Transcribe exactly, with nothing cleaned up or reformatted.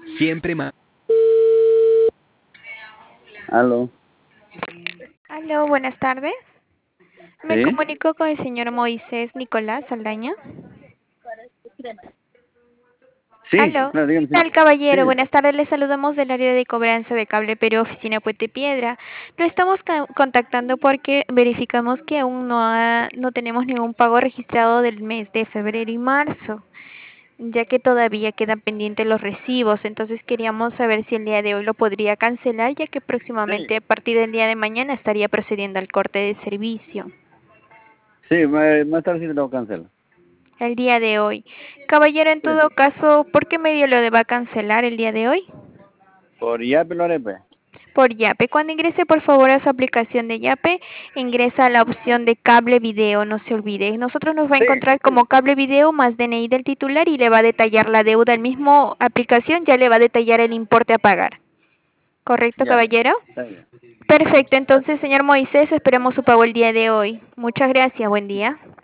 Siempre más. Aló, Aló, buenas tardes. Me ¿sí? comunico con el señor Moisés Nicolás Saldaña. Sí, Aló, claro, ¿qué dígame, sí. tal, caballero? Sí, Buenas tardes, le saludamos del área de cobranza de Cable Perú, oficina Puente Piedra. Lo estamos ca- contactando porque verificamos que aún no, ha- no tenemos ningún pago registrado del mes de febrero y marzo, ya que todavía quedan pendientes los recibos. Entonces queríamos saber si el día de hoy lo podría cancelar, ya que sí, próximamente a partir del día de mañana estaría procediendo al corte de servicio. sí, más, más tarde sí te lo cancelo. El día de hoy. Caballero, en Sí. todo caso, ¿por qué medio lo va a cancelar el día de hoy? Por Yape lo haré, pues. Por Yape. Cuando ingrese, por favor, a su aplicación de Yape, ingresa a la opción de cable video, no se olvide. Nosotros nos va a Sí, encontrar como cable video más D N I del titular y le va a detallar la deuda. El mismo aplicación ya le va a detallar el importe a pagar. ¿Correcto, ya, caballero? está bien. Perfecto. Gracias. Entonces, señor Moisés, esperamos su pago el día de hoy. Muchas gracias. Buen día.